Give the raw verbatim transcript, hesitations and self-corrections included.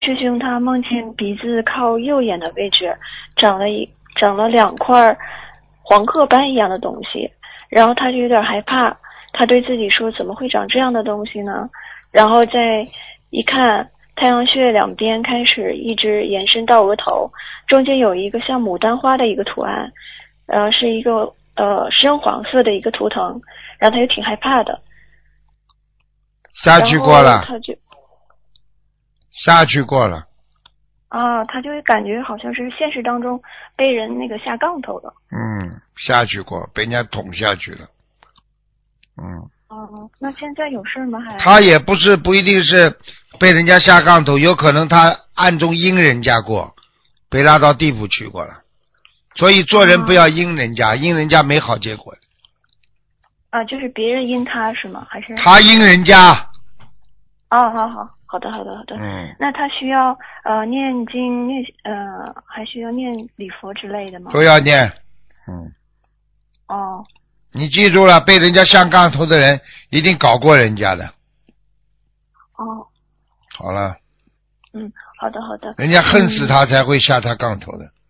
师兄他梦见鼻子靠右眼的位置长了一长了两块黄褐斑一样的东西，然后他就有点害怕，他对自己说怎么会长这样的东西呢？然后再一看，太阳穴两边开始一直延伸到额头，中间有一个像牡丹花的一个图案，呃，是一个呃深黄色的一个图腾，然后他就挺害怕的。 下去过了， 他就下去过了。 啊，他就会感觉好像是现实当中被人那个下杠头了。 嗯，下去过，被人家捅下去了。嗯。 哦，那现在有事吗？还？ 他也不是不一定是被人家下杠头，有可能他暗中阴人家过，被拉到地府去过了。所以做人不要阴人家，阴、啊、人家没好结果。 啊，就是别人阴他是吗？还是他阴人家？ 哦，好好好的好的好的。 嗯。 那他需要呃念经念呃还需要念礼佛之类的吗？ 都要念。嗯。 哦。 你记住了，被人家下杠头的人一定搞过人家的。 哦。 好了。 嗯，好的好的。 人家恨死他才会下他杠头的。